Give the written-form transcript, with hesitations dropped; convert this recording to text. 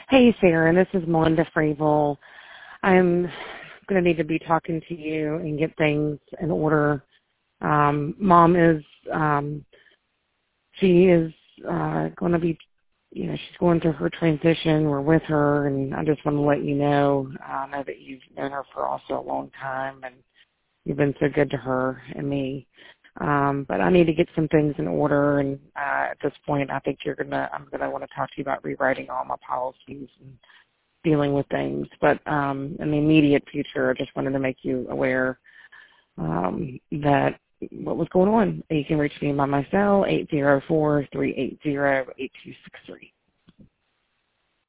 Hey, Sarah, this is Melinda Fravel. I'm going to need to be talking to you and get things in order. Mom is, she is going to be, she's going through her transition. We're with her, and I just want to let you know, I know that you've known her for also a long time, and you've been so good to her and me. But I need to get some things in order, and at this point, I think I'm gonna want to talk to you about rewriting all my policies and dealing with things. But in the immediate future, I just wanted to make you aware that what was going on. You can reach me by my cell, 804-380-8263.